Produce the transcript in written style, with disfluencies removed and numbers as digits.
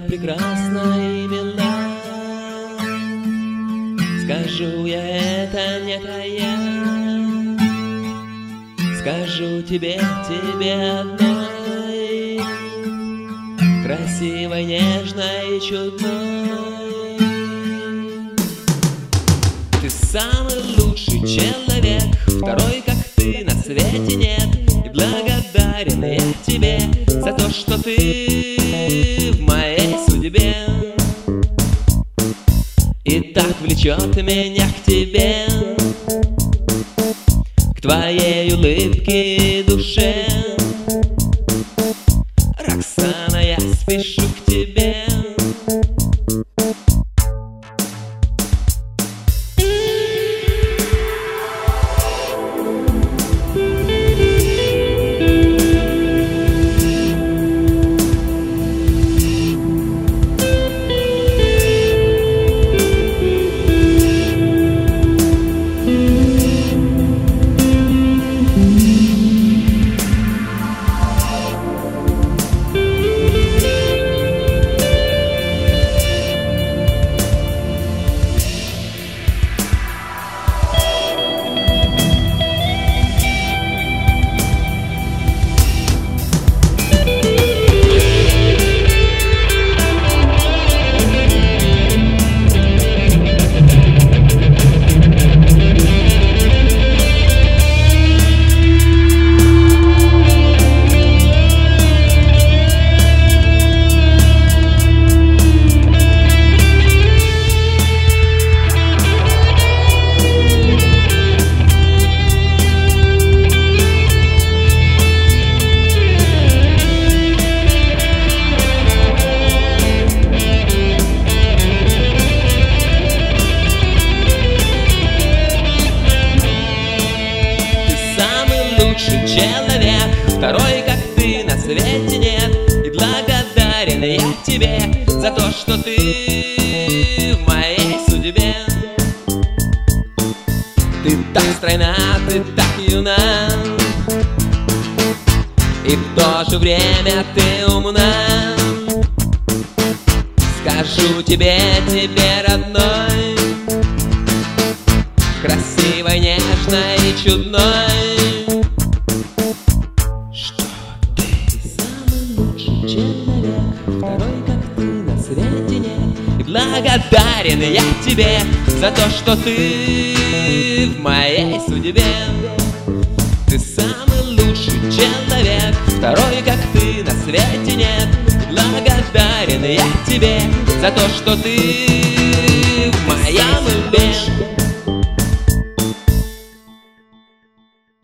прекрасна и мила. Скажу я это не тая, скажу тебе одной, красивой, нежной и чудной. Ты самый лучший человек, второй, как ты, на свете нет. И благодарен я тебе за то, что ты в моей судьбе. И так влечет меня к тебе, к твоей улыбке и душе. Роксана, я спешу к тебе. Лучший человек, второй, как ты, на свете нет. И благодарен я тебе за то, что ты в моей судьбе. Ты так стройна, ты так юна, и в то же время ты умна. Скажу тебе родной, красивой, нежной и чудной. Второй, как ты, на свете нет. И благодарен я тебе за то, что ты в моей судьбе. Ты самый лучший человек, второй, как ты, на свете нет. И благодарен я тебе за то, что ты в моей судьбе.